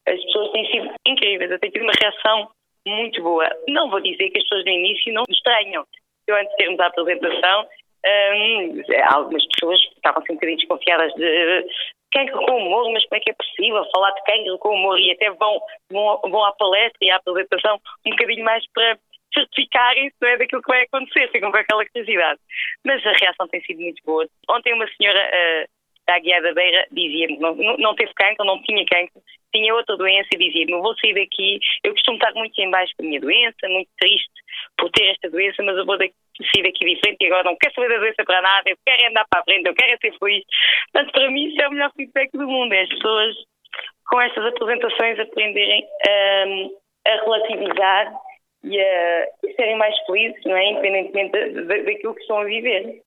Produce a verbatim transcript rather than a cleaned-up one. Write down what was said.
as pessoas têm sido incríveis, eu tenho tido uma reação muito boa. Não vou dizer que as pessoas no início não estranham. Eu, antes de termos a apresentação, hum, algumas pessoas estavam assim um bocadinho desconfiadas de cancro com humor, mas como é que é possível falar de cancro com humor? E até vão, vão, vão à palestra e à apresentação um bocadinho mais para certificarem-se, não é, daquilo que vai acontecer, ficam com aquela curiosidade. Mas a reação tem sido muito boa. Ontem uma senhora uh, da Aguiar da Beira dizia-me que não, não teve cancro, não tinha cancro, tinha outra doença e dizia-me, eu vou sair daqui, eu costumo estar muito em baixo com a minha doença, muito triste por ter esta doença, mas eu vou daqui, sair daqui diferente e agora não quero saber da doença para nada, eu quero andar para a frente, eu quero ser feliz. Portanto, para mim isso é o melhor feedback do mundo, é as pessoas com estas apresentações aprenderem um, a relativizar e a serem mais felizes, não é? Independentemente daquilo que estão a viver.